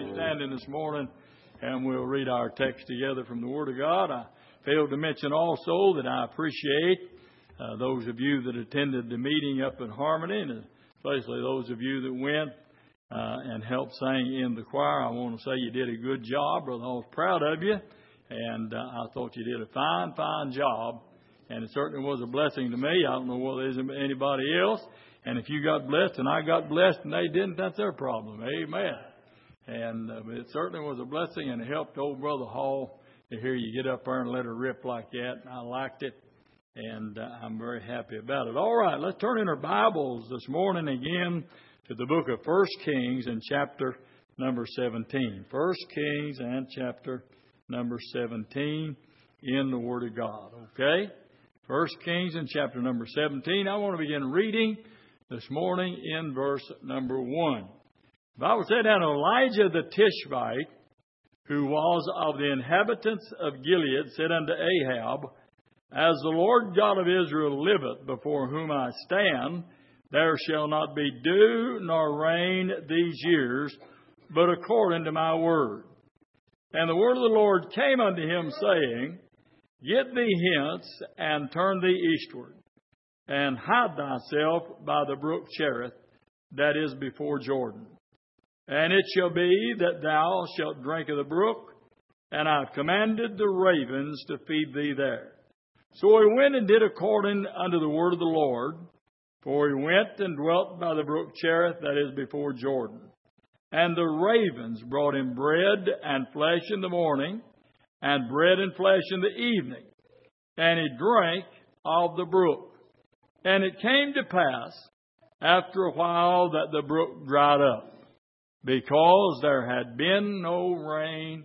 remain standing this morning, and we'll read our text together from the Word of God. I failed to mention also that I appreciate those of you that attended the meeting up in Harmony, and especially those of you that went and helped sing in the choir. I want to say you did a good job, brother. I was proud of you, and I thought you did a fine job, and it certainly was a blessing to me. I don't know whether there's anybody else. And if you got blessed and I got blessed and they didn't, that's their problem. Amen. And it certainly was a blessing, and it helped old Brother Hall to hear you get up there and let her rip like that. I liked it, and I'm very happy about it. All right, let's turn in our Bibles this morning again to the book of 1 Kings and chapter number 17. 1 Kings and chapter number 17 in the Word of God. Okay? 1 Kings and chapter number 17. I want to begin reading this morning in verse number 1. The Bible said, "And Elijah the Tishbite, who was of the inhabitants of Gilead, said unto Ahab, As the Lord God of Israel liveth, before whom I stand, there shall not be dew nor rain these years, but according to my word. And the word of the Lord came unto him, saying, Get thee hence, and turn thee eastward, and hide thyself by the brook Cherith, that is before Jordan. And it shall be that thou shalt drink of the brook, and I have commanded the ravens to feed thee there. So he went and did according unto the word of the Lord, for he went and dwelt by the brook Cherith, that is before Jordan. And the ravens brought him bread and flesh in the morning, and bread and flesh in the evening. And he drank of the brook. And it came to pass, after a while, that the brook dried up, because there had been no rain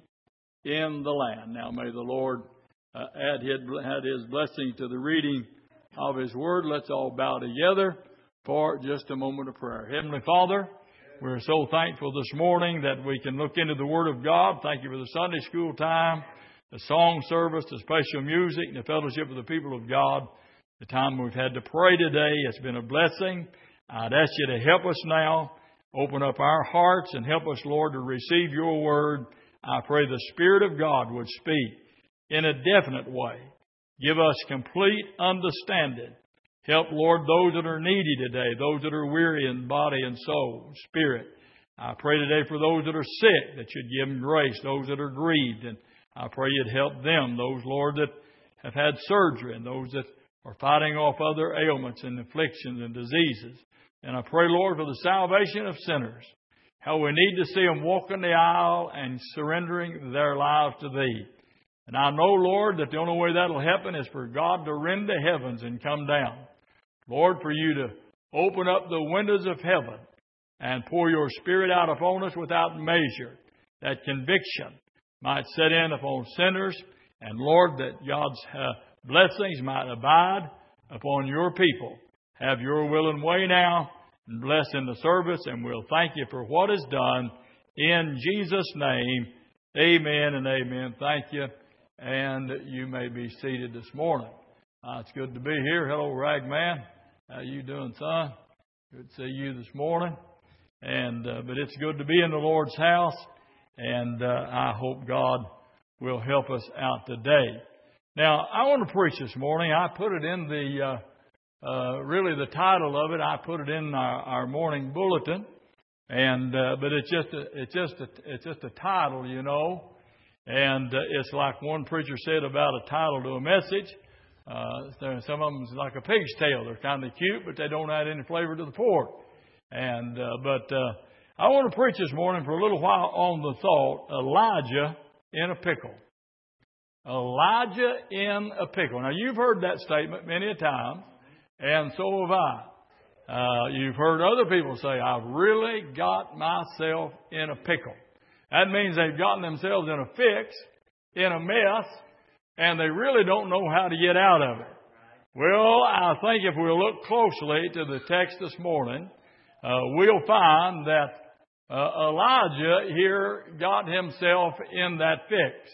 in the land." Now may the Lord add His blessing to the reading of His Word. Let's all bow together for just a moment of prayer. Heavenly Father, we're so thankful this morning that we can look into the Word of God. Thank you for the Sunday school time, the song service, the special music, and the fellowship of the people of God. The time we've had to pray today, it's been a blessing. I'd ask you to help us now. Open up our hearts and help us, Lord, to receive your word. I pray the Spirit of God would speak in a definite way. Give us complete understanding. Help, Lord, those that are needy today, those that are weary in body and soul, spirit. I pray today for those that are sick, that you'd give them grace, those that are grieved, and I pray you'd help them, those, Lord, that have had surgery, and those that are fighting off other ailments and afflictions and diseases. And I pray, Lord, for the salvation of sinners. How we need to see them walking the aisle and surrendering their lives to Thee. And I know, Lord, that the only way that'll happen is for God to rend the heavens and come down. Lord, for you to open up the windows of heaven and pour your Spirit out upon us without measure, that conviction might set in upon sinners, and Lord, that God's blessings might abide upon your people. Have your will and way now, and bless in the service, and we'll thank you for what is done. In Jesus' name, amen and amen. Thank you, and you may be seated this morning. It's good to be here. Hello, Ragman. How you doing, son? Good to see you this morning. But it's good to be in the Lord's house, and I hope God will help us out today. Now, I want to preach this morning. I put it in really the title of it. I put it in our morning bulletin, but it's just a title, you know. And it's like one preacher said about a title to a message. Some of them is like a pig's tail. They're kind of cute, but they don't add any flavor to the pork. But I want to preach this morning for a little while on the thought, Elijah in a pickle. Elijah in a pickle. Now, you've heard that statement many a time, and so have I. You've heard other people say, I've really got myself in a pickle. That means they've gotten themselves in a fix, in a mess, and they really don't know how to get out of it. Well, I think if we look closely to the text this morning, we'll find that Elijah here got himself in that fix.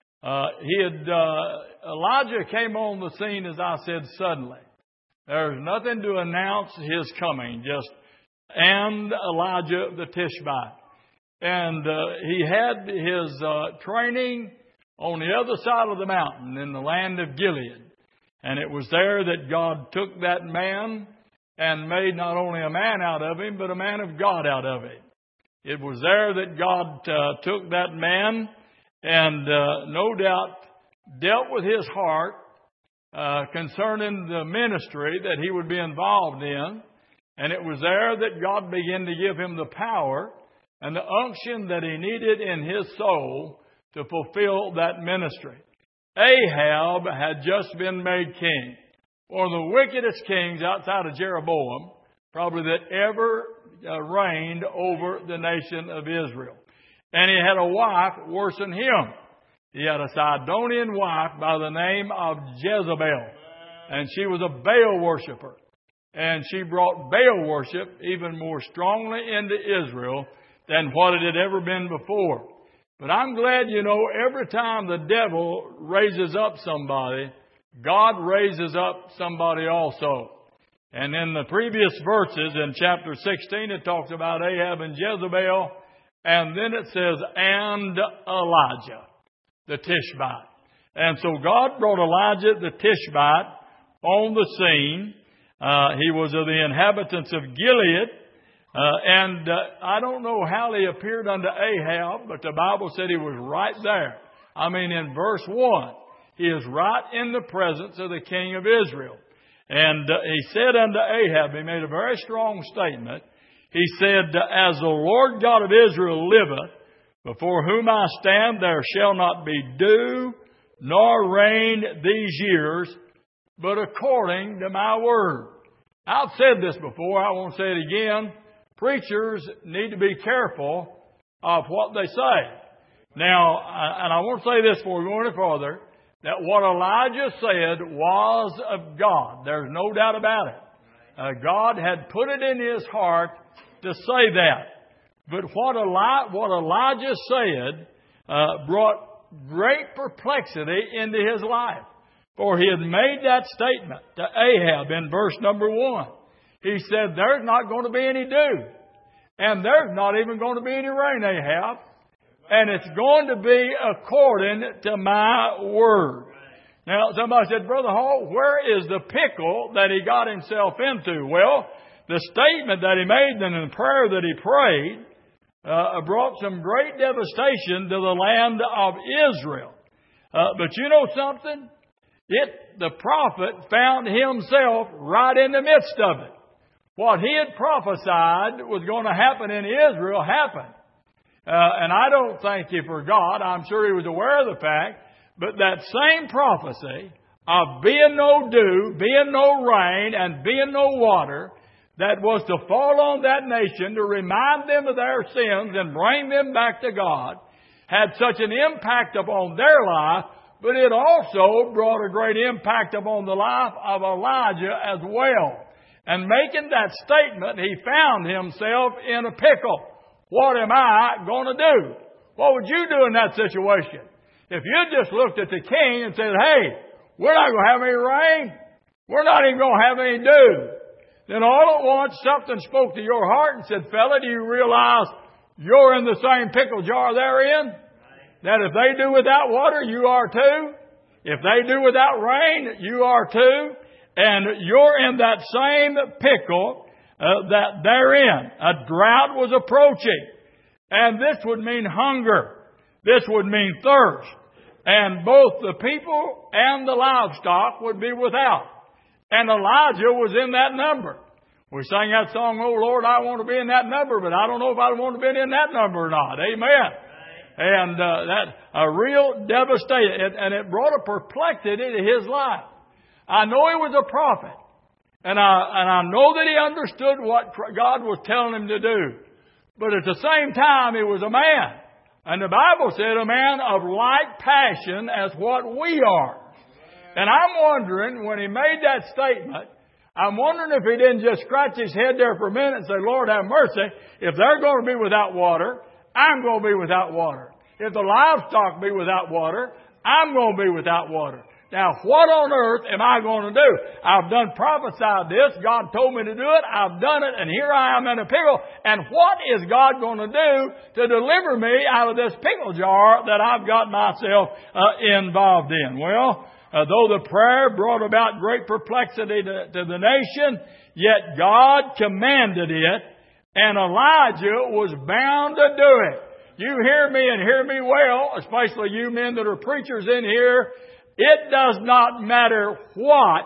Elijah came on the scene, as I said, suddenly. There's nothing to announce his coming, and Elijah the Tishbite. And he had his training on the other side of the mountain in the land of Gilead. And it was there that God took that man and made not only a man out of him, but a man of God out of him. It was there that God took that man and no doubt dealt with his heart concerning the ministry that he would be involved in. And it was there that God began to give him the power and the unction that he needed in his soul to fulfill that ministry. Ahab had just been made king. One of the wickedest kings outside of Jeroboam, probably that ever reigned over the nation of Israel. And he had a wife worse than him. He had a Sidonian wife by the name of Jezebel. And she was a Baal worshiper. And she brought Baal worship even more strongly into Israel than what it had ever been before. But I'm glad, every time the devil raises up somebody, God raises up somebody also. And in the previous verses in chapter 16, it talks about Ahab and Jezebel. And then it says, and Elijah, the Tishbite. And so God brought Elijah the Tishbite on the scene. He was of the inhabitants of Gilead. And I don't know how he appeared unto Ahab, but the Bible said he was right there. I mean, in verse 1, he is right in the presence of the king of Israel. And he said unto Ahab, he made a very strong statement. He said, as the Lord God of Israel liveth, before whom I stand, there shall not be dew nor rain these years, but according to my word. I've said this before, I won't say it again. Preachers need to be careful of what they say. Now, and I won't say this before we go any further, that what Elijah said was of God. There's no doubt about it. God had put it in his heart to say that. But what Elijah said brought great perplexity into his life. For he had made that statement to Ahab in verse number 1. He said, there's not going to be any dew. And there's not even going to be any rain, Ahab. And it's going to be according to my word. Now, somebody said, Brother Hall, where is the pickle that he got himself into? Well, the statement that he made and the prayer that he prayed brought some great devastation to the land of Israel. But you know something? The prophet found himself right in the midst of it. What he had prophesied was going to happen in Israel happened. And I don't think he forgot. I'm sure he was aware of the fact. But that same prophecy of being no dew, being no rain, and being no water that was to fall on that nation to remind them of their sins and bring them back to God had such an impact upon their life, but it also brought a great impact upon the life of Elijah as well. And making that statement, he found himself in a pickle. What am I going to do? What would you do in that situation? If you just looked at the king and said, hey, we're not going to have any rain. We're not even going to have any dew. Then all at once something spoke to your heart and said, fella, do you realize you're in the same pickle jar they're in? That if they do without water, you are too. If they do without rain, you are too. And you're in that same pickle that they're in. A drought was approaching. And this would mean hunger. This would mean thirst. And both the people and the livestock would be without. And Elijah was in that number. We sang that song, Oh Lord, I want to be in that number, but I don't know if I want to be in that number or not. Amen. And that a real devastation. And it brought a perplexity to his life. I know he was a prophet. And I know that he understood what God was telling him to do. But at the same time, he was a man. And the Bible said a man of like passion as what we are. And I'm wondering, when he made that statement, I'm wondering if he didn't just scratch his head there for a minute and say, Lord, have mercy. If they're going to be without water, I'm going to be without water. If the livestock be without water, I'm going to be without water. Now, what on earth am I going to do? I've done prophesied this. God told me to do it. I've done it, and here I am in a pickle. And what is God going to do to deliver me out of this pickle jar that I've got myself involved in? Well, though the prayer brought about great perplexity to the nation, yet God commanded it, and Elijah was bound to do it. You hear me and hear me well, especially you men that are preachers in here. It does not matter what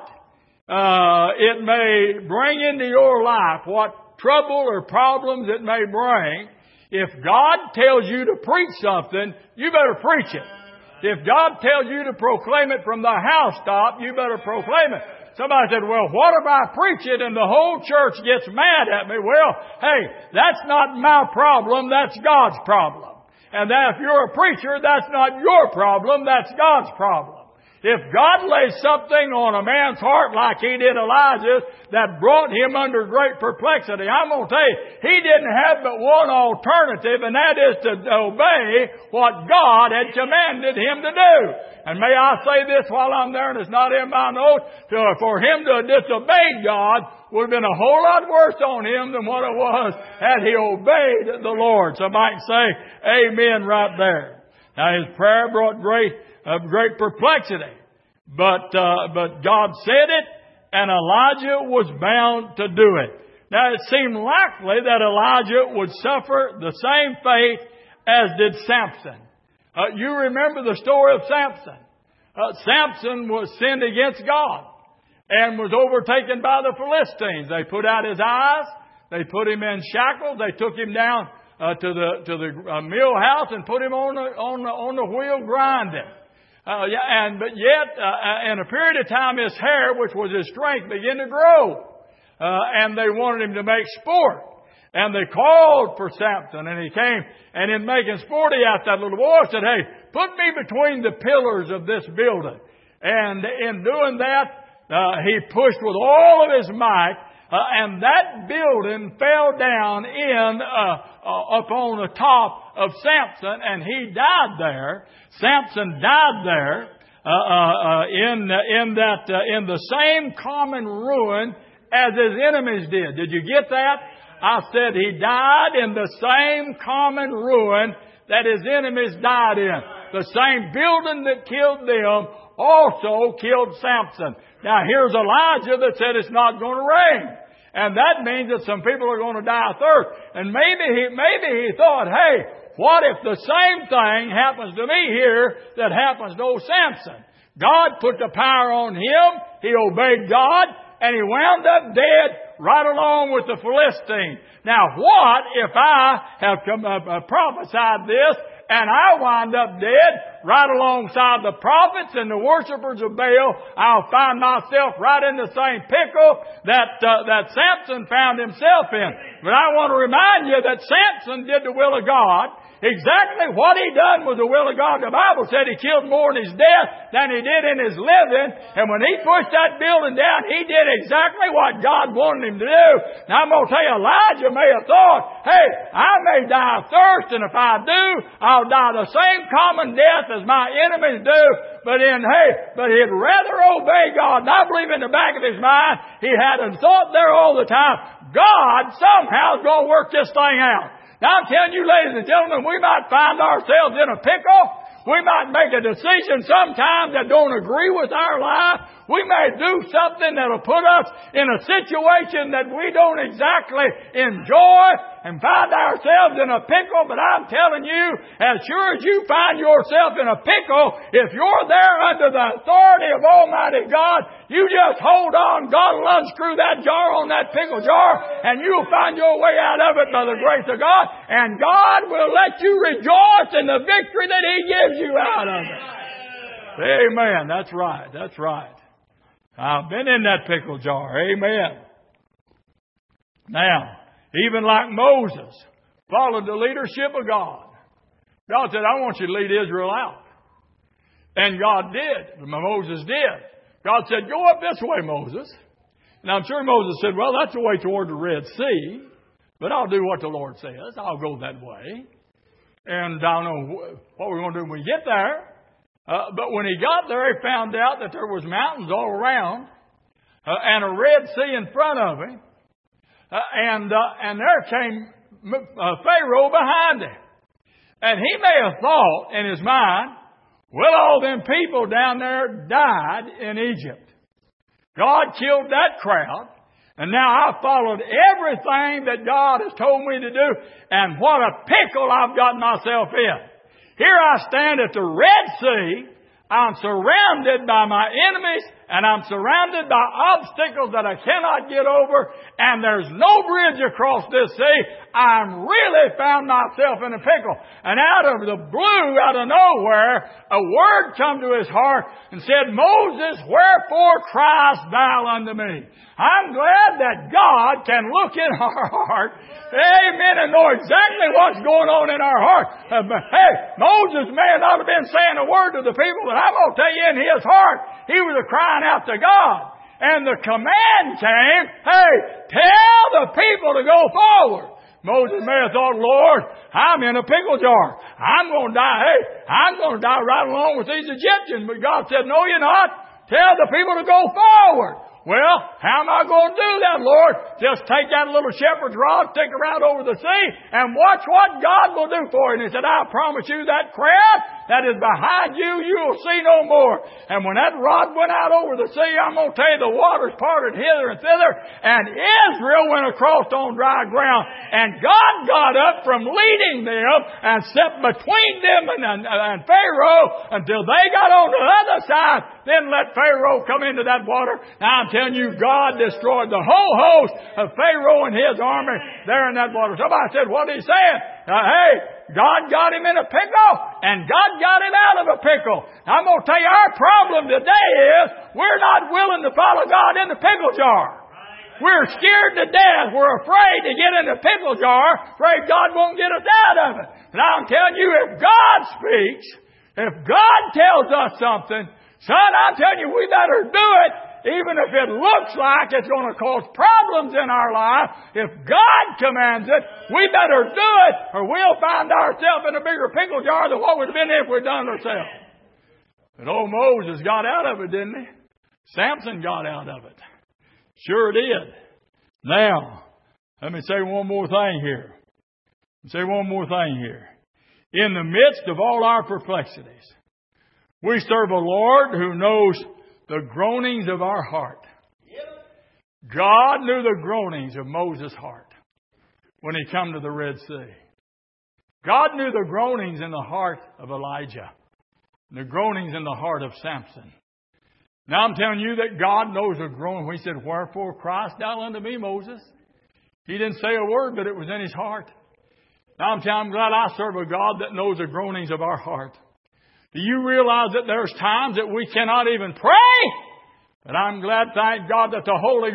it may bring into your life, what trouble or problems it may bring. If God tells you to preach something, you better preach it. If God tells you to proclaim it from the housetop, you better proclaim it. Somebody said, well, what if I preach it and the whole church gets mad at me? Well, hey, that's not my problem. That's God's problem. And that if you're a preacher, that's not your problem. That's God's problem. If God lays something on a man's heart like He did Elijah that brought him under great perplexity, I'm going to tell you, he didn't have but one alternative, and that is to obey what God had commanded him to do. And may I say this while I'm there, and it's not in my notes, for him to disobey God would have been a whole lot worse on him than what it was had he obeyed the Lord. Somebody say amen right there. Now his prayer brought great perplexity. But God said it, and Elijah was bound to do it. Now it seemed likely that Elijah would suffer the same fate as did Samson. You remember the story of Samson. Samson was sinned against God and was overtaken by the Philistines. They put out his eyes. They put him in shackles. They took him down to the mill house and put him on the wheel grinding. But yet, in a period of time, his hair, which was his strength, began to grow. And they wanted him to make sport. And they called for Samson, and he came, and in making sport, he asked that little boy, said, hey, put me between the pillars of this building. And in doing that, he pushed with all of his might, and that building fell down upon the top of Samson, and he died there. Samson died there in the same common ruin as his enemies did. Did you get that? I said he died in the same common ruin that his enemies died in. The same building that killed them also killed Samson. Now here's Elijah that said it's not going to rain. And that means that some people are going to die of thirst. And maybe he thought, hey, what if the same thing happens to me here that happens to old Samson? God put the power on him. He obeyed God. And he wound up dead right along with the Philistines. Now, what if I have prophesied this and I wind up dead right alongside the prophets and the worshipers of Baal? I'll find myself right in the same pickle that Samson found himself in. But I want to remind you that Samson did the will of God. Exactly what he done was the will of God. The Bible said he killed more in his death than he did in his living. And when he pushed that building down, he did exactly what God wanted him to do. Now I'm going to tell you, Elijah may have thought, hey, I may die of thirst, and if I do, I'll die the same common death as my enemies do. But he'd rather obey God. And I believe in the back of his mind, he had a thought there all the time, God somehow is going to work this thing out. Now I'm telling you, ladies and gentlemen, we might find ourselves in a pickle. We might make a decision sometimes that don't agree with our life. We may do something that'll put us in a situation that we don't exactly enjoy and find ourselves in a pickle. But I'm telling you, as sure as you find yourself in a pickle, if you're there under the authority of Almighty God, you just hold on. God will unscrew that jar on that pickle jar, and you'll find your way out of it by the grace of God. And God will let you rejoice in the victory that He gives you out of it. Amen. That's right. That's right. I've been in that pickle jar. Amen. Now, even like Moses followed the leadership of God. God said, I want you to lead Israel out. And God did. Moses did. God said, go up this way, Moses. And I'm sure Moses said, well, that's the way toward the Red Sea. But I'll do what the Lord says. I'll go that way. And I don't know what we're going to do when we get there. But when he got there, he found out that there was mountains all around and a Red Sea in front of him. And there came Pharaoh behind him. And he may have thought in his mind, well, all them people down there died in Egypt. God killed that crowd. And now I've followed everything that God has told me to do. And what a pickle I've gotten myself in. Here I stand at the Red Sea. I'm surrounded by my enemies. And I'm surrounded by obstacles that I cannot get over. And there's no bridge across this sea. I'm really found myself in a pickle. And out of the blue, out of nowhere, a word come to his heart and said, Moses, wherefore criest thou unto me? I'm glad that God can look in our heart, amen, and know exactly what's going on in our heart. Hey, Moses may not have been saying a word to the people, but I'm going to tell you in his heart, he was crying out to God. And the command came, hey, tell the people to go forward. Moses may have thought, Lord, I'm in a pickle jar. I'm going to die. Hey, I'm going to die right along with these Egyptians. But God said, no, you're not. Tell the people to go forward. Well, how am I going to do that, Lord? Just take that little shepherd's rod, stick it right over the sea, and watch what God will do for you. And he said, I promise you that crowd that is behind you, you will see no more. And when that rod went out over the sea, I'm going to tell you the waters parted hither and thither, and Israel went across on dry ground. And God got up from leading them and set between them and Pharaoh until they got on the other side. Then let Pharaoh come into that water. Now I'm telling you, God destroyed the whole host of Pharaoh and his army there in that water. Somebody said, what did he say? Hey, God got him in a pickle, and God got him out of a pickle. I'm going to tell you, our problem today is we're not willing to follow God in the pickle jar. We're scared to death. We're afraid to get in the pickle jar, afraid God won't get us out of it. And I'm telling you, if God speaks, if God tells us something, son, I'm telling you, we better do it. Even if it looks like it's going to cause problems in our life, if God commands it, we better do it, or we'll find ourselves in a bigger pickle jar than what we'd have been if we'd done it ourselves. But old Moses got out of it, didn't he? Samson got out of it. Sure did. Now, let me say one more thing here. In the midst of all our perplexities, we serve a Lord who knows the groanings of our heart. God knew the groanings of Moses' heart when he come to the Red Sea. God knew the groanings in the heart of Elijah, the groanings in the heart of Samson. Now I'm telling you that God knows the groaning. He said, wherefore criest thou unto me, Moses? He didn't say a word, but it was in his heart. Now I'm glad I serve a God that knows the groanings of our heart. Do you realize that there's times that we cannot even pray? But I'm glad, thank God, that the Holy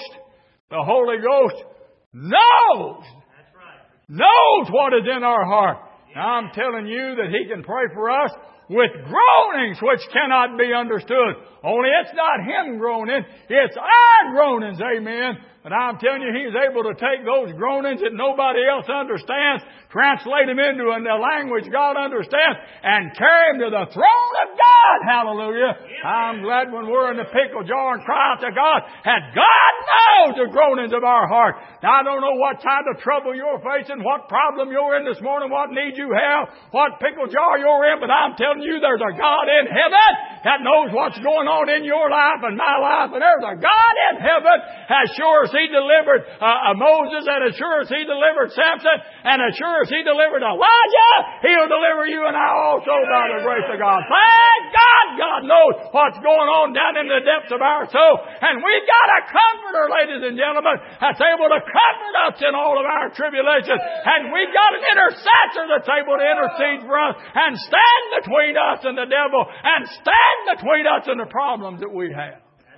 Ghost knows. That's right. Knows what is in our heart. Now I'm telling you that He can pray for us with groanings which cannot be understood. Only it's not Him groaning, it's our groanings, amen. But I'm telling you, He's able to take those groanings that nobody else understands, translate them into a language God understands, and carry them to the throne of God. Hallelujah. I'm glad when we're in the pickle jar and cry out to God, and God knows the groanings of our heart. Now, I don't know what kind of trouble you're facing, what problem you're in this morning, what need you have, what pickle jar you're in, but I'm telling you, there's a God in heaven that knows what's going on in your life and my life, and there's a God in heaven as sure as He delivered Moses, and as sure as He delivered Samson, and as sure as He delivered Elijah, He'll deliver you and I also by the grace of God. Thank God, God knows what's going on down in the depths of our soul. And we've got a comforter, ladies and gentlemen, that's able to comfort us in all of our tribulations. And we've got an intercessor that's able to intercede for us and stand between us and the devil and stand between us and the problems that we have.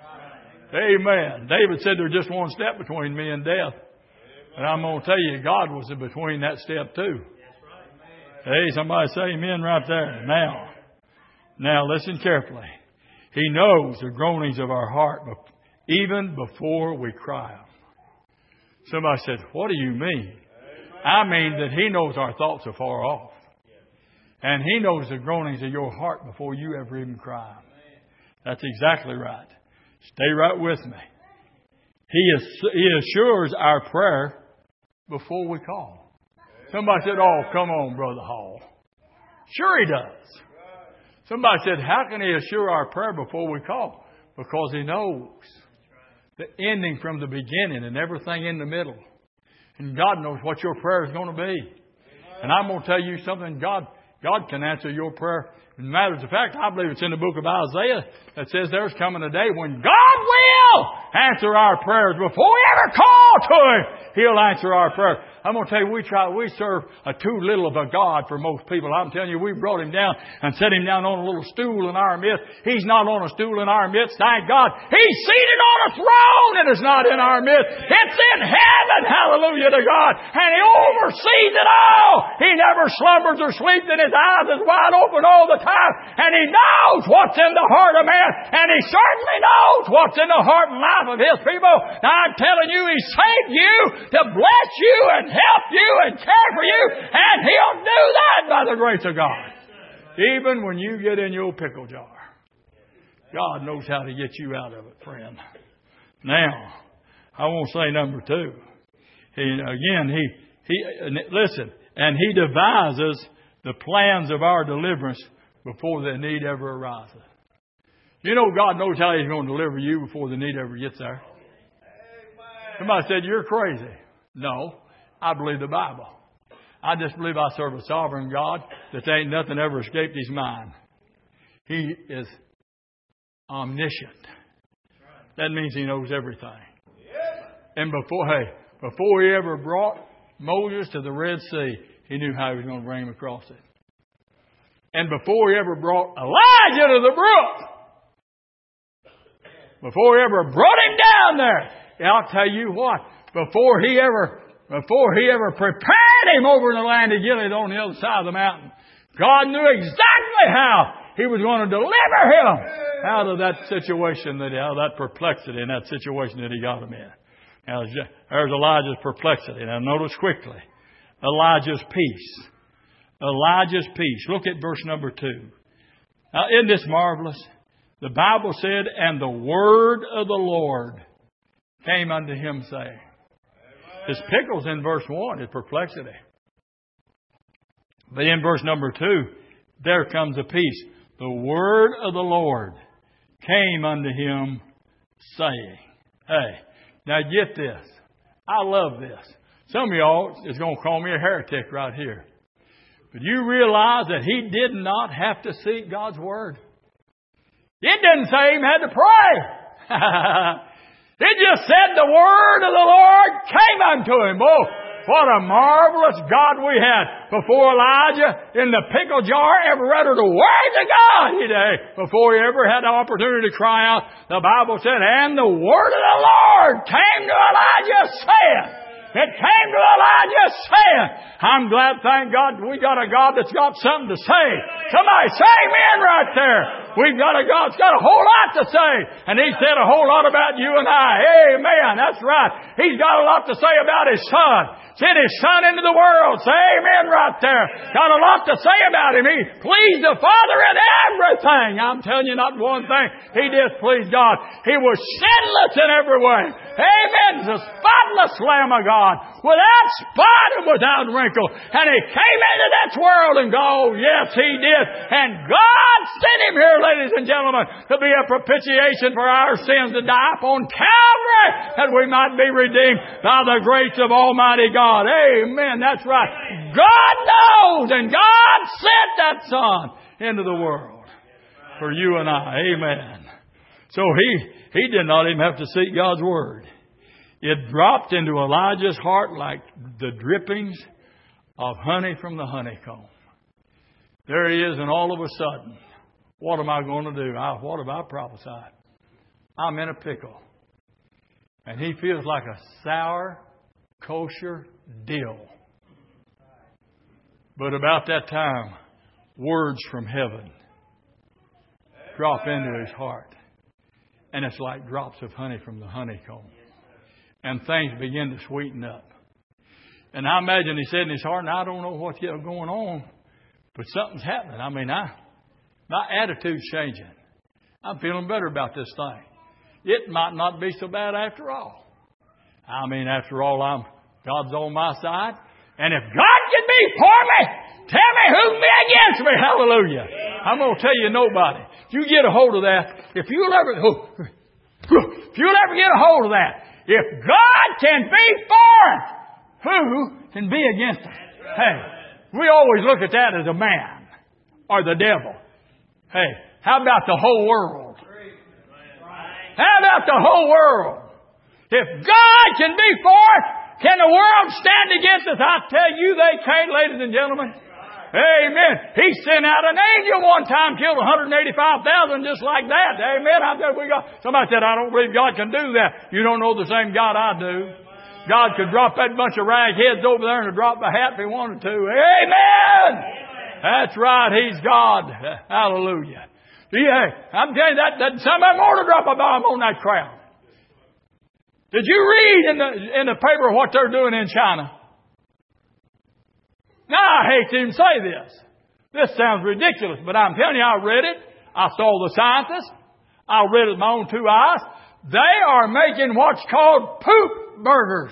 Amen. David said there's just one step between me and death. And I'm going to tell you, God was in between that step too. Hey, somebody say amen right there. Now listen carefully. He knows the groanings of our heart even before we cry them. Somebody said, what do you mean? I mean that He knows our thoughts are far off. And He knows the groanings of your heart before you ever even cry. That's exactly right. Stay right with me. He assures our prayer before we call. Somebody said, oh, come on, Brother Hall. Sure He does. Somebody said, how can He assure our prayer before we call? Because He knows the ending from the beginning and everything in the middle. And God knows what your prayer is going to be. And I'm going to tell you something. God can answer your prayer. As a matter of fact, I believe it's in the book of Isaiah that says there's coming a day when God will answer our prayers. Before we ever call to Him, He'll answer our prayer. I'm going to tell you, we serve a too little of a God for most people. I'm telling you, we brought Him down and set Him down on a little stool in our midst. He's not on a stool in our midst, thank God. He's seated on a throne and is not in our midst. It's in heaven, hallelujah to God. And He oversees it all. He never slumbers or sleeps, and His eyes is wide open all the time. And He knows what's in the heart of man. And He certainly knows what's in the heart and life of His people. Now I'm telling you, He saved you to bless you and help you and care for you. And He'll do that by the grace of God. Even when you get in your pickle jar. God knows how to get you out of it, friend. Now, I won't say number two. Listen, and He devises the plans of our deliverance before the need ever arises. You know God knows how He's going to deliver you before the need ever gets there. Somebody said, you're crazy. No, I believe the Bible. I just believe I serve a sovereign God that ain't nothing ever escaped His mind. He is omniscient. That means He knows everything. And before He ever brought Moses to the Red Sea, He knew how He was going to bring him across it. And before He ever brought Elijah to the brook, before He ever brought him down there, I'll tell you what, before He ever prepared him over in the land of Gilead on the other side of the mountain, God knew exactly how He was going to deliver him out of that situation, out of that perplexity and that situation that he got him in. Now, there's Elijah's perplexity. Now, notice quickly, Elijah's peace. Elijah's peace. Look at verse number 2. Now, isn't this marvelous? The Bible said, and the word of the Lord came unto him, saying. His pickles in verse 1 is perplexity. But in verse number 2, there comes a peace. The word of the Lord came unto him, saying. Hey, now get this. I love this. Some of y'all is going to call me a heretic right here. But you realize that he did not have to seek God's word. It didn't say he had to pray. It just said the word of the Lord came unto him. Oh, what a marvelous God we had. Before Elijah in the pickle jar ever uttered a word to God, before he ever had the opportunity to cry out, the Bible said, and the word of the Lord came to Elijah saying. It came to Elijah saying, I'm glad, thank God, we got a God that's got something to say. Somebody say amen right there. We've got a God that's got a whole lot to say. And He said a whole lot about you and I. Amen. That's right. He's got a lot to say about His Son. Sent His Son into the world. Say amen right there. Got a lot to say about Him. He pleased the Father in everything. I'm telling you not one thing. He displeased God. He was sinless in every way. Amen. The spotless Lamb of God. Without spot and without wrinkle. And He came into this world and go, yes, He did. And God sent Him here, ladies and gentlemen, to be a propitiation for our sins, to die upon Calvary, that we might be redeemed by the grace of Almighty God. Amen. That's right. God knows, and God sent that Son into the world for you and I. Amen. So he did not even have to seek God's word. It dropped into Elijah's heart like the drippings of honey from the honeycomb. There he is, and all of a sudden, what am I going to do? What have I prophesied? I'm in a pickle. And he feels like a sour, kosher dill. But about that time, words from heaven drop into his heart. And it's like drops of honey from the honeycomb. And things begin to sweeten up. And I imagine he said in his heart, and I don't know what's going on, But something's happening. I mean, my attitude's changing. I'm feeling better about this thing. It might not be so bad after all. I mean, after all, God's on my side. And if God can be for me, tell me who can be against me. Hallelujah. I'm going to tell you nobody. If you get a hold of that, if you'll ever get a hold of that, if God can be for us, who can be against us? Hey, we always look at that as a man or the devil. Hey, how about the whole world? How about the whole world? If God can be for us, can the world stand against us? I tell you they can't, ladies and gentlemen. Amen. He sent out an angel one time, killed 185,000 just like that. Amen. Somebody said, I don't believe God can do that. You don't know the same God I do. God could drop that bunch of ragheads over there and drop the hat if He wanted to. Amen. That's right. He's God. Hallelujah. Yeah, I'm telling you that somebody ought to drop a bomb on that crowd. Did you read in the paper what they're doing in China? Now, I hate to even say this. This sounds ridiculous, but I'm telling you, I read it. I saw the scientists. I read it with my own two eyes. They are making what's called poop burgers.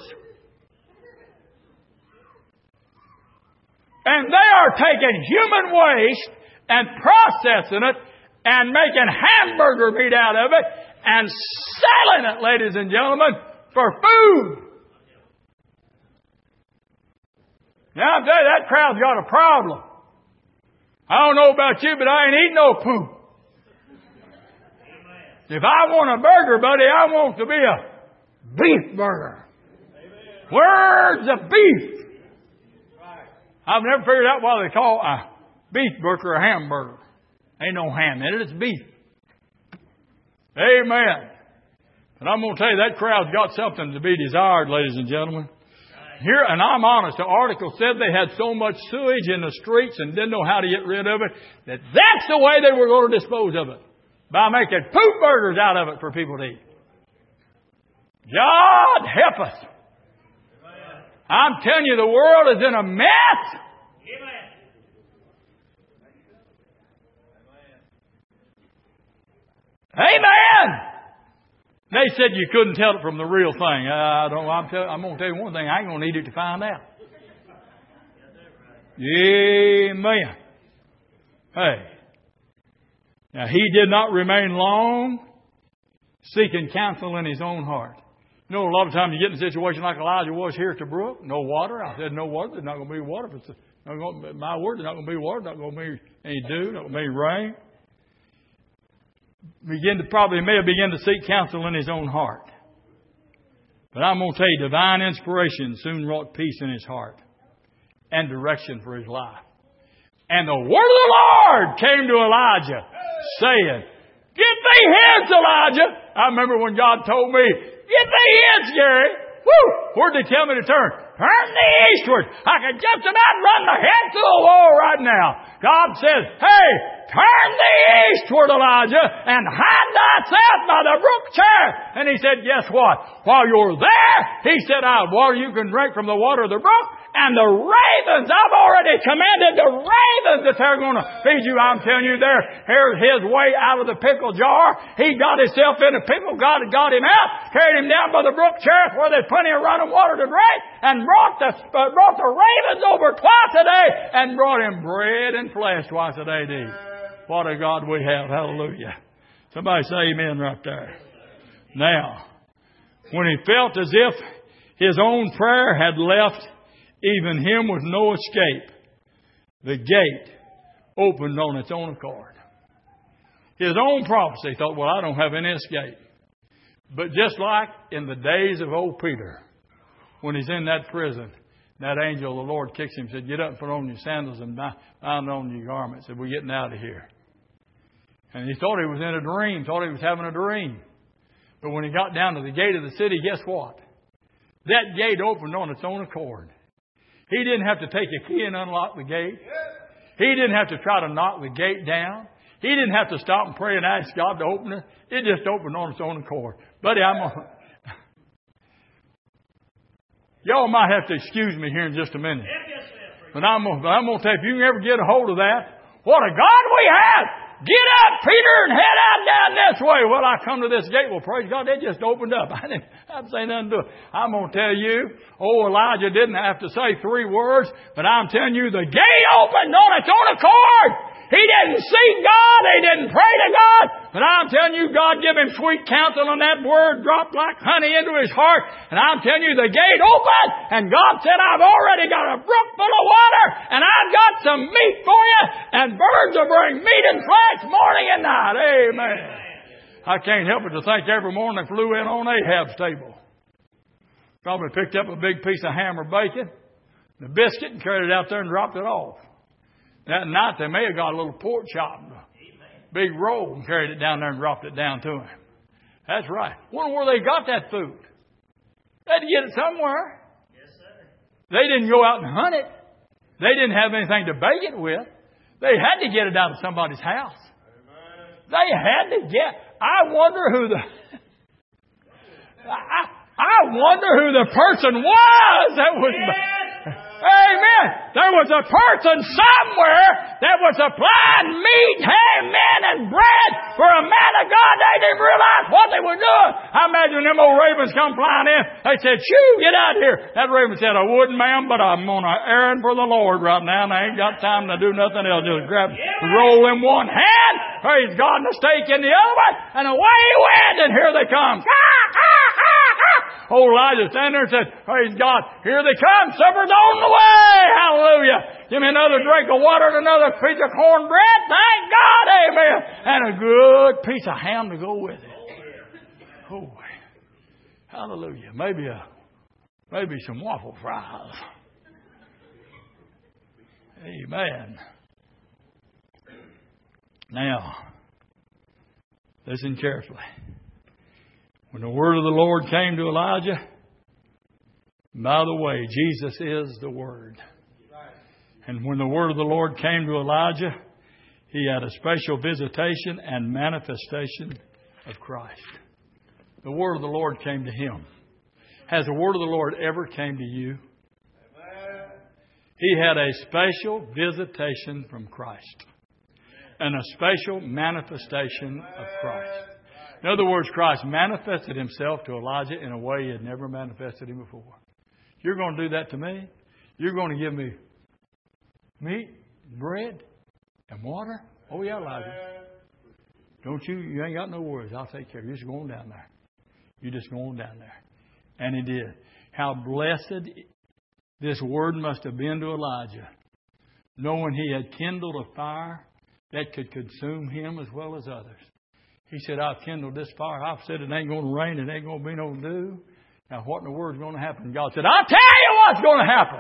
And they are taking human waste and processing it and making hamburger meat out of it and selling it, ladies and gentlemen, for food. Now, I'm telling you, that crowd's got a problem. I don't know about you, but I ain't eating no poop. If I want a burger, buddy, I want to be a beef burger. Where's the beef? I've never figured out why they call a beef burger a hamburger. Ain't no ham in it. It's beef. Amen. But I'm going to tell you, that crowd's got something to be desired, ladies and gentlemen. Here, and I'm honest, the article said they had so much sewage in the streets and didn't know how to get rid of it, that's the way they were going to dispose of it. By making poop burgers out of it for people to eat. God help us. I'm telling you, the world is in a mess. Amen. They said you couldn't tell it from the real thing. I'm going to tell you one thing. I ain't going to need it to find out. Amen. Hey. Now, he did not remain long seeking counsel in his own heart. You know, a lot of times you get in a situation like Elijah was here at the brook. No water. I said no water. There's not going to be water. My word, there's not going to be water. There's not going to be any dew. Not going to be rain. May have begun to seek counsel in his own heart. But I'm going to tell you, divine inspiration soon wrought peace in his heart and direction for his life. And the word of the Lord came to Elijah, saying, "Get thee hence, Elijah." I remember when God told me, "Get thee hence, Gary." Woo! Where'd they tell me to turn? Turn thee eastward. I could just about run my head through the wall right now. God says, "Hey, turn thee eastward, Elijah, and hide thyself by the brook Cherith." And he said, guess what? While you're there, he said, "I'll water you can drink from the water of the brook. And the ravens, I've already commanded the ravens that they're going to feed you." I'm telling you, here's his way out of the pickle jar. He got himself in a pickle. God had got him out, carried him down by the brook Cherith where there's plenty of running water to drink, and brought the ravens over twice a day, and brought him bread and flesh twice a day to eat. What a God we have. Hallelujah. Somebody say amen right there. Now, when he felt as if his own prayer had left even him with no escape, the gate opened on its own accord. His own prophecy thought, well, I don't have any escape. But just like in the days of old Peter, when he's in that prison, that angel of the Lord kicks him, said, "Get up and put on your sandals and bind on your garments." Said, "We're getting out of here." And he thought he was in a dream, thought he was having a dream. But when he got down to the gate of the city, guess what? That gate opened on its own accord. He didn't have to take a key and unlock the gate. He didn't have to try to knock the gate down. He didn't have to stop and pray and ask God to open it. It just opened on its own accord. Buddy, y'all might have to excuse me here in just a minute. But I'm going to tell you, if you can ever get a hold of that, what a God we have! Get up, Peter, and head out down this way. Well, I come to this gate. Well, praise God, they just opened up. I didn't have to say nothing to it. I'm going to tell you, Elijah didn't have to say 3 words, but I'm telling you, the gate opened on its own accord. He didn't seek God. He didn't pray to God. But I'm telling you, God gave him sweet counsel, and that word dropped like honey into his heart. And I'm telling you, the gate opened, and God said, I've already got a brook full of water, and I've got some meat for you, and birds will bring meat and flesh morning and night. Amen. I can't help but to think every morning they flew in on Ahab's table. Probably picked up a big piece of ham or bacon, the biscuit, and carried it out there and dropped it off. That night they may have got a little pork chop, a big roll, and carried it down there and dropped it down to him. That's right. Wonder where they got that food. They had to get it somewhere. Yes, sir. They didn't go out and hunt it. They didn't have anything to bake it with. They had to get it out of somebody's house. Amen. They had to get. I wonder who the person was that was. Amen. There was a person somewhere that was supplying meat, amen, and bread for a man of God. They didn't realize what they were doing. I imagine them old ravens come flying in. They said, shoo, get out here. That raven said, I wouldn't, ma'am, but I'm on an errand for the Lord right now, and I ain't got time to do nothing else. Just grab, roll in one hand, praise God, and a stake in the other one, and away he went, and here they come. Old Elijah standing there and said, praise God, here they come, supper's on the way, hallelujah. Give me another drink of water and another piece of cornbread, thank God, amen. And a good piece of ham to go with it. Oh, hallelujah. Maybe some waffle fries. Amen. Now, listen carefully. When the word of the Lord came to Elijah, by the way, Jesus is the Word. And when the word of the Lord came to Elijah, he had a special visitation and manifestation of Christ. The word of the Lord came to him. Has the word of the Lord ever came to you? He had a special visitation from Christ and a special manifestation of Christ. In other words, Christ manifested himself to Elijah in a way he had never manifested him before. You're going to do that to me? You're going to give me meat, bread, and water? Oh, yeah, Elijah. Don't you ain't got no worries. I'll take care of you. Just go on down there. You just go on down there. And he did. How blessed this word must have been to Elijah, knowing he had kindled a fire that could consume him as well as others. He said, I've kindled this fire. I've said it ain't going to rain. It ain't going to be no dew. Now, what in the world's going to happen? God said, I'll tell you what's going to happen.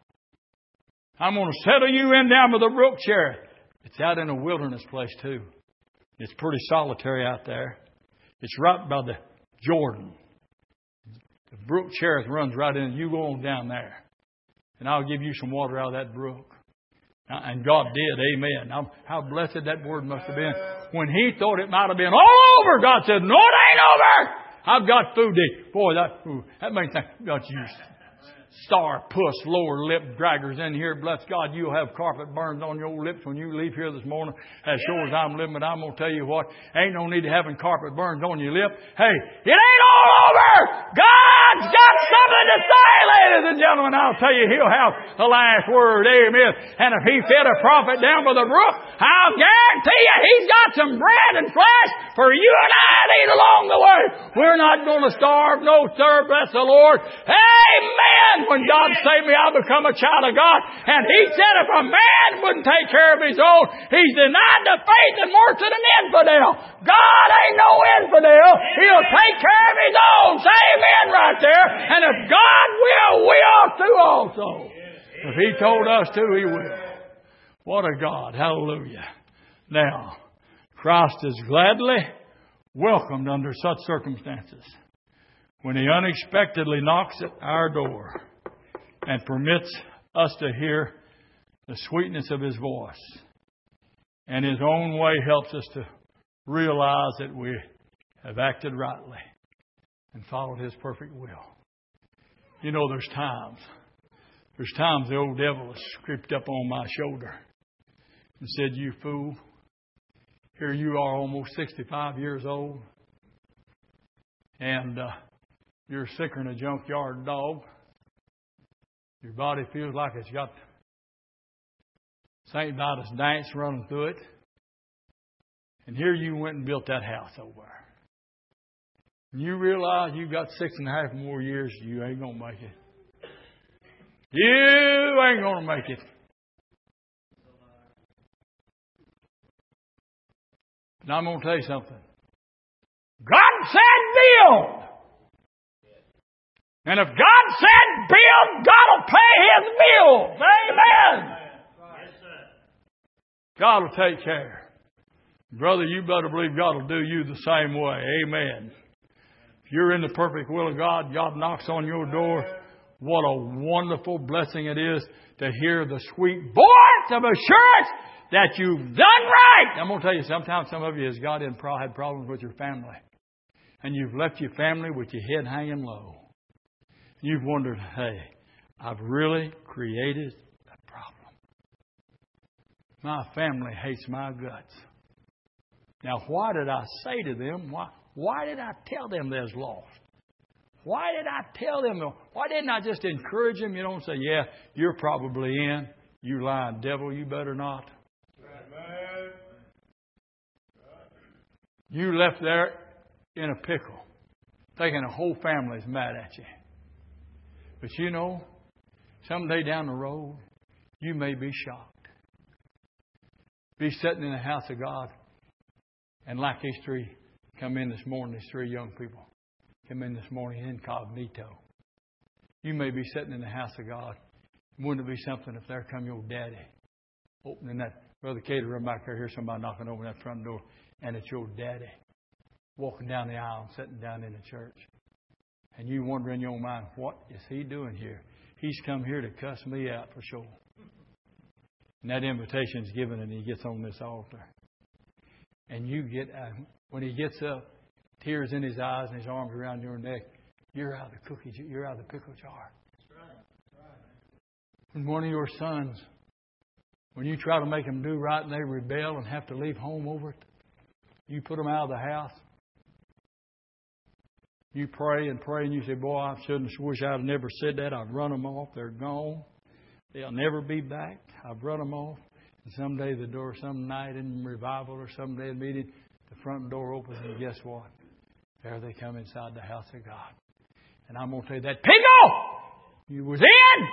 I'm going to settle you in down by the brook Cherith. It's out in a wilderness place, too. It's pretty solitary out there. It's right by the Jordan. The brook Cherith runs right in. You go on down there. And I'll give you some water out of that brook. And God did. Amen. How blessed that word must have been. When he thought it might have been all over, God said, no, it ain't over. I've got food to eat. Boy, that makes me think about you star puss, lower lip draggers in here. Bless God, you'll have carpet burns on your lips when you leave here this morning. As sure as I'm living, I'm going to tell you what, ain't no need to having carpet burns on your lip. Hey, it ain't all over. God's got something to say, ladies and gentlemen. I'll tell you, he'll have the last word. Amen. And if he fed a prophet down by the brook, I'll guarantee you he's got some bread and flesh for you and I to eat along the way. We're not going to starve. No, sir. Bless the Lord. Amen. When God saved me, I become a child of God. And he said if a man wouldn't take care of his own, he's denied the faith and worse than an infidel. God ain't no infidel. He'll take care of his own. Say amen right there. And if God will, we ought to also. If he told us to, he will. What a God. Hallelujah. Now, Christ is gladly welcomed under such circumstances when he unexpectedly knocks at our door and permits us to hear the sweetness of his voice. And his own way helps us to realize that we have acted rightly and followed his perfect will. You know, there's There's times the old devil has creeped up on my shoulder and said, "You fool, here you are almost 65 years old, and you're sicker than a junkyard dog. Your body feels like it's got St. Vitus dance running through it. And here you went and built that house over there. And you realize you got 6.5 more years, you ain't going to make it. You ain't going to make it." And I'm going to tell you something. God said build. And if God said build, God will pay His bills. Amen. God will take care. Brother, you better believe God will do you the same way. Amen. If you're in the perfect will of God, God knocks on your door. What a wonderful blessing it is to hear the sweet voice of assurance that you've done right. I'm going to tell you, sometimes some of you has got in had problems with your family. And you've left your family with your head hanging low. You've wondered, hey, I've really created a problem. My family hates my guts. Now, why did I say to them, why did I tell them they was lost? Why did I tell them? Why didn't I just encourage them? You don't say, yeah, you're probably in. You lying devil, you better not. You left there in a pickle, thinking the whole family's mad at you. But you know, someday down the road, you may be shocked. Be sitting in the house of God, and like these three come in this morning, these three young people come in this morning incognito. You may be sitting in the house of God. Wouldn't it be something if there come your daddy opening that, Brother Cater, run back there, hear somebody knocking over that front door, and it's your daddy walking down the aisle and sitting down in the church. And you wonder in your mind, what is he doing here? He's come here to cuss me out for sure. And that invitation's given and he gets on this altar. And you get, when he gets up, tears in his eyes and his arms around your neck, you're out of the pickle jar. That's right. When one of your sons, when you try to make them do right and they rebel and have to leave home over it, you put them out of the house. You pray and you say, boy, I wish I'd never said that. I've run them off. They're gone. They'll never be back. I've run them off. And someday the door, some night in revival or someday in meeting, the front door opens and guess what? There they come inside the house of God. And I'm going to tell you that pickle you was in.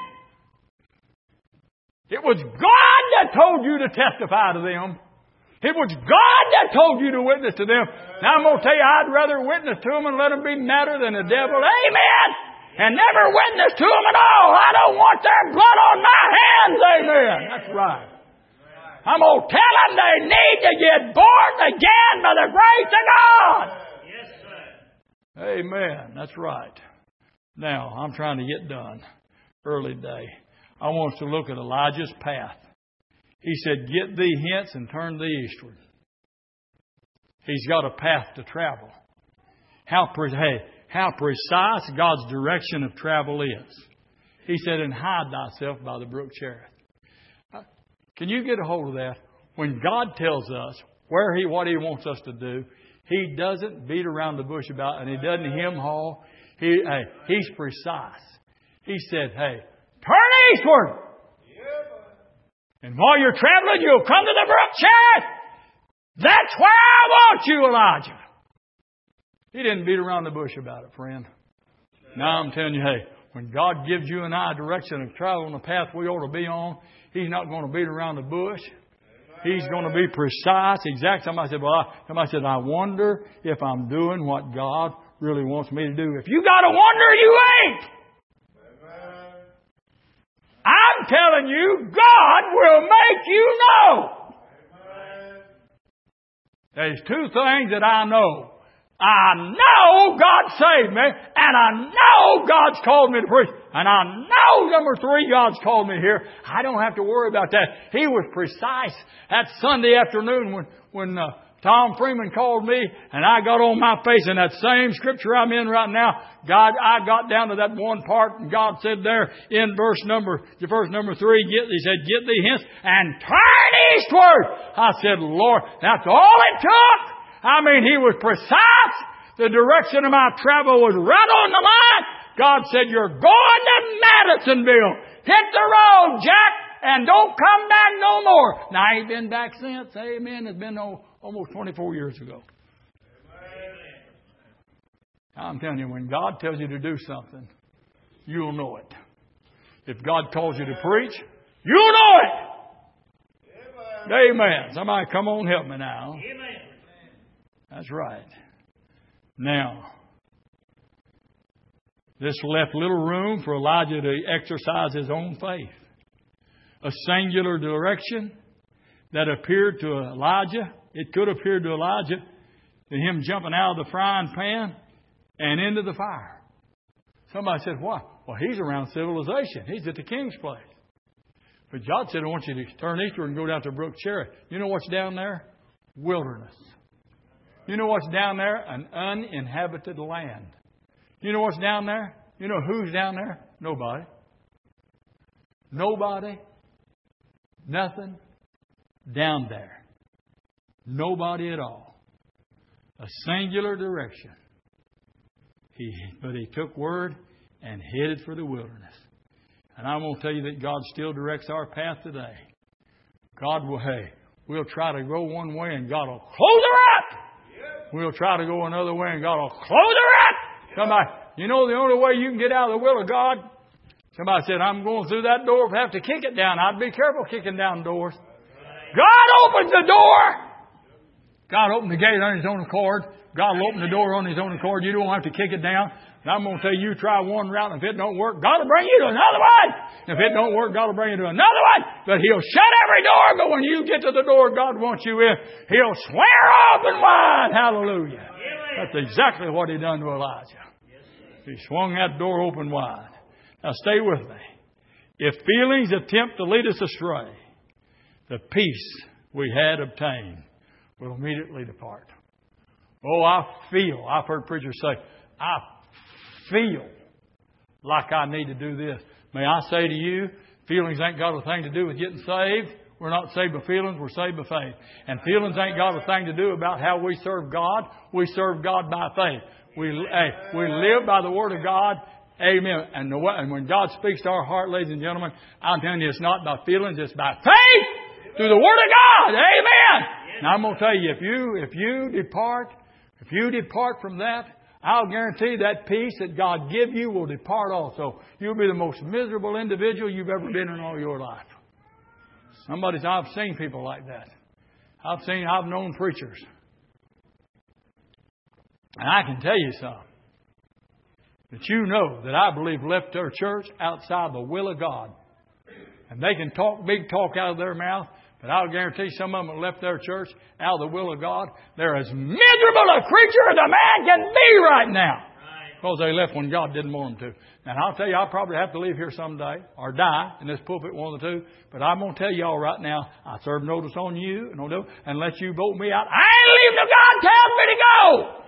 It was God that told you to testify to them. It was God that told you to witness to them. Now I'm going to tell you, I'd rather witness to them and let them be madder than the devil. Amen. And never witness to them at all. I don't want their blood on my hands. Amen. That's right. I'm going to tell them they need to get born again by the grace of God. Yes, sir. Amen. That's right. Now, I'm trying to get done. Early day. I want us to look at Elijah's path. He said, get thee hence and turn thee eastward. He's got a path to travel. How precise God's direction of travel is. He said, and hide thyself by the brook Cherith. Can you get a hold of that? When God tells us what He wants us to do, He doesn't beat around the bush about it, and He doesn't hem-haw. He's precise. He said, hey, turn eastward. And while you're traveling, you'll come to the brook Cherith. That's where I want you, Elijah. He didn't beat around the bush about it, friend. Now I'm telling you, hey, when God gives you and I a direction of travel on the path we ought to be on, He's not going to beat around the bush. He's going to be precise, exact. Somebody said, I wonder if I'm doing what God really wants me to do. If you got to wonder, you ain't. I'm telling you, God will make you know. There's two things that I know. I know God saved me, and I know God's called me to preach. And I know, number three, God's called me here. I don't have to worry about that. He was precise that Sunday afternoon when Tom Freeman called me, and I got on my face in that same scripture I'm in right now. I got down to that one part, and God said there in verse number 3, He said, "Get thee hence and turn eastward." I said, "Lord, that's all it took." I mean, He was precise. The direction of my travel was right on the line. God said, "You're going to Madisonville. Hit the road, Jack, and don't come back no more." Now, I ain't been back since. Amen. It's been almost 24 years ago. I'm telling you, when God tells you to do something, you'll know it. If God calls you to preach, you'll know it. Amen. Somebody come on, help me now. That's right. Now, this left little room for Elijah to exercise his own faith. A singular direction that appeared to Elijah. It could appear to Elijah to him jumping out of the frying pan and into the fire. Somebody said, "Why?" Well, he's around civilization. He's at the king's place. But God said, "I want you to turn eastward and go down to Brook Cherry." You know what's down there? Wilderness. You know what's down there? An uninhabited land. You know what's down there? You know who's down there? Nobody. Nobody. Nothing. Down there. Nobody at all. A singular direction. But he took word and headed for the wilderness. And I'm going to tell you that God still directs our path today. God will, we'll try to go one way and God will close her up. We'll try to go another way and God will close her up. Somebody, you know the only way you can get out of the will of God? Somebody said, "I'm going through that door. If I have to kick it down, I'd be careful kicking down doors." God opens the door. God opened the gate on His own accord. God will open the door on His own accord. You don't have to kick it down. And I'm going to tell you, try one route, and if it don't work, God will bring you to another one. If it don't work, God will bring you to another one. But He'll shut every door, but when you get to the door God wants you in, He'll swing her open wide. Hallelujah. That's exactly what He done to Elijah. He swung that door open wide. Now stay with me. If feelings attempt to lead us astray, the peace we had obtained will immediately depart. Oh, I've heard preachers say, "I feel like I need to do this." May I say to you, feelings ain't got a thing to do with getting saved. We're not saved by feelings, we're saved by faith. And feelings ain't got a thing to do about how we serve God. We serve God by faith. We live by the Word of God. Amen. And when God speaks to our heart, ladies and gentlemen, I'm telling you, it's not by feelings, it's by faith through the Word of God. Amen. Now I'm going to tell you, if you depart from that, I'll guarantee that peace that God give you will depart also. You'll be the most miserable individual you've ever been in all your life. I've seen people like that. I've known preachers. And I can tell you something. That you know that I believe left their church outside the will of God. And they can talk big talk out of their mouth, but I'll guarantee some of them that left their church out of the will of God, they're as miserable a creature as a man can be right now. Because they left when God didn't want them to. And I'll tell you, I'll probably have to leave here someday or die in this pulpit, one of the two. But I'm going to tell y'all right now, I serve notice on you and let you vote me out. I ain't leaving till God tells me to go.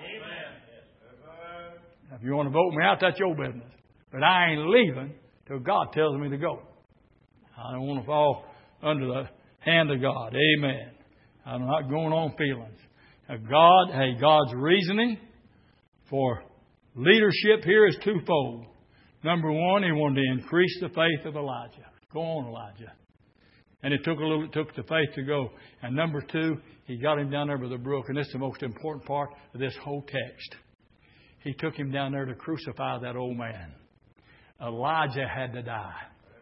If you want to vote me out, that's your business. But I ain't leaving till God tells me to go. I don't want to fall under the hand of God. Amen. I'm not going on feelings. Now God's reasoning for leadership here is twofold. Number one, He wanted to increase the faith of Elijah. Go on, Elijah. And it took the faith to go. And number two, He got him down there by the brook. And this is the most important part of this whole text. He took him down there to crucify that old man. Elijah had to die.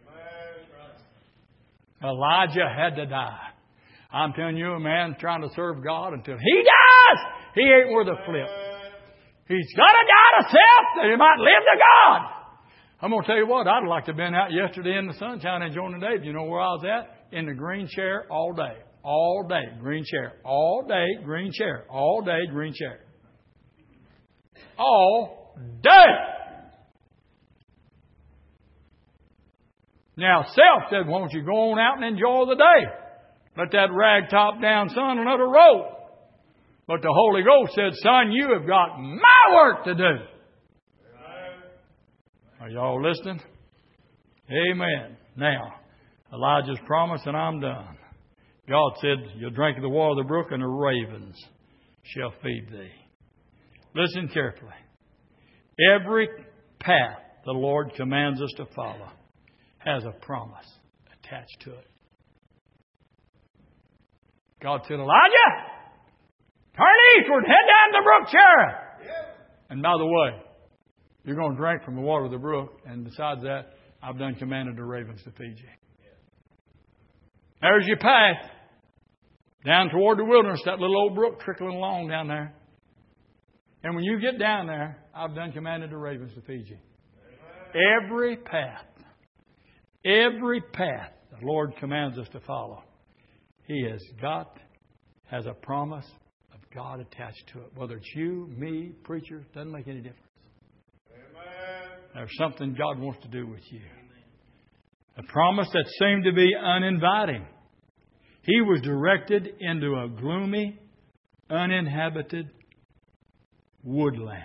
Elijah had to die. I'm telling you, a man trying to serve God until he dies, he ain't worth a flip. He's got to die to self that he might live to God. I'm going to tell you what, I'd like to have been out yesterday in the sunshine enjoying the day. Do you know where I was at? In the green chair all day. All day, green chair. All day, green chair. All day, green chair. All day. Now, self said, won't you go on out and enjoy the day? Let that rag top down sun another roll. But the Holy Ghost said, son, you have got my work to do. Are y'all listening? Amen. Now, Elijah's promise, and I'm done. God said, you'll drink of the water of the brook, and the ravens shall feed thee. Listen carefully. Every path the Lord commands us to follow has a promise attached to it. God said, Elijah, turn eastward, head down to the brook Cherith. And by the way, you're going to drink from the water of the brook, and besides that, I've done commanded the ravens to feed you. There's your path. Down toward the wilderness, that little old brook trickling along down there. And when you get down there, I've done commanded the ravens to feed you. Every path the Lord commands us to follow, He has a promise of God attached to it. Whether it's you, me, preacher, doesn't make any difference. There's something God wants to do with you. A promise that seemed to be uninviting. He was directed into a gloomy, uninhabited woodland.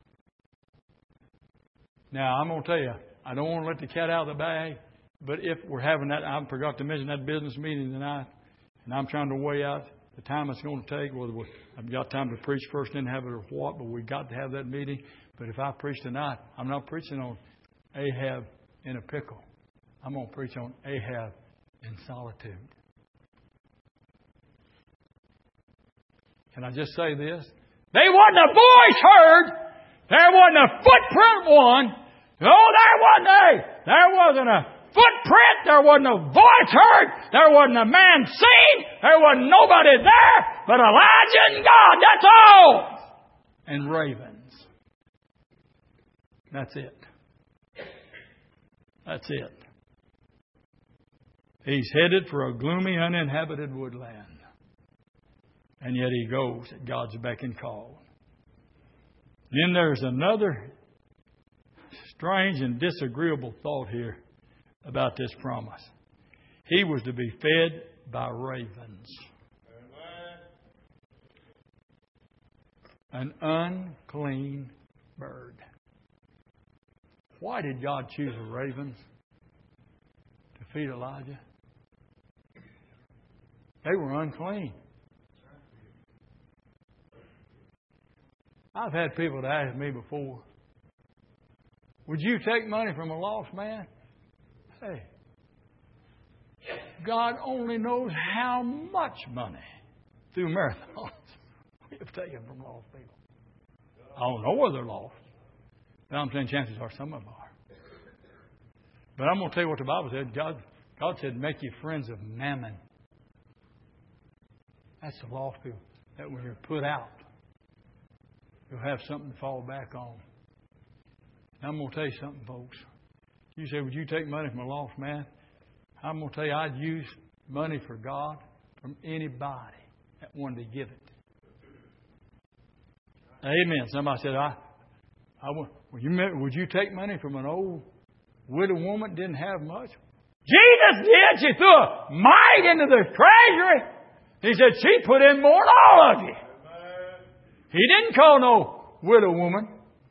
Now, I'm going to tell you, I don't want to let the cat out of the bag, but if we're having that, I forgot to mention that business meeting tonight, and I'm trying to weigh out the time it's going to take, whether I've got time to preach first inhabit or what, but we've got to have that meeting. But if I preach tonight, I'm not preaching on Ahab in a pickle. I'm going to preach on Ahab in solitude. Can I just say this? There wasn't a voice heard. There wasn't a footprint one. No, there wasn't a footprint. There wasn't a voice heard. There wasn't a man seen. There wasn't nobody there but Elijah and God. That's all. And ravens. That's it. That's it. He's headed for a gloomy, uninhabited woodland. And yet he goes at God's beck and call. Then there's another strange and disagreeable thought here about this promise. He was to be fed by ravens. An unclean bird. Why did God choose the ravens to feed Elijah? They were unclean. I've had people that ask me before, would you take money from a lost man? Hey, God only knows how much money through marathons we have taken from lost people. I don't know whether they're lost. But I'm saying chances are some of them are. But I'm going to tell you what the Bible said. God said, make you friends of mammon. That's the lost people. That when you're put out, you'll have something to fall back on. And I'm going to tell you something, folks. You say, would you take money from a lost man? I'm going to tell you, I'd use money for God from anybody that wanted to give it. Amen. Somebody said, would you take money from an old widow woman that didn't have much? Jesus did. She threw a mite into the treasury. He said, she put in more than all of you. He didn't call no widow woman.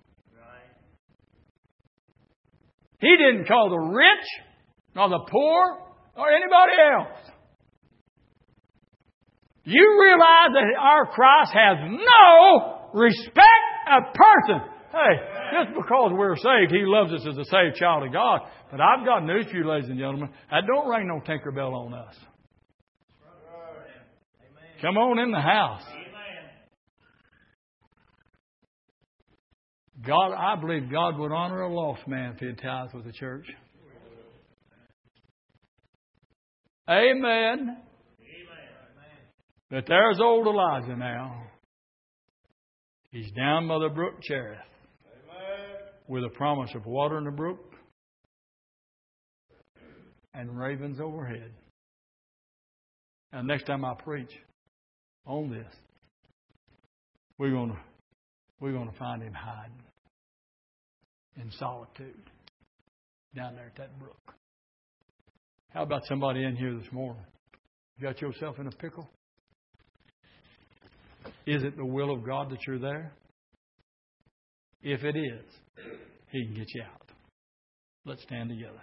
He didn't call the rich, nor the poor, or anybody else. You realize that our Christ has no respect of person. Hey, just because we're saved, He loves us as a saved child of God. But I've got news for you, ladies and gentlemen. That don't ring no Tinkerbell on us. Come on in the house. God, I believe God would honor a lost man if he'd tithe with the church. Amen. But there's old Elijah now. He's down by the brook Cherith with a promise of water in the brook and ravens overhead. And next time I preach on this, we're going to find him hiding in solitude down there at that brook. How about somebody in here this morning? You got yourself in a pickle? Is it the will of God that you're there? If it is, He can get you out. Let's stand together.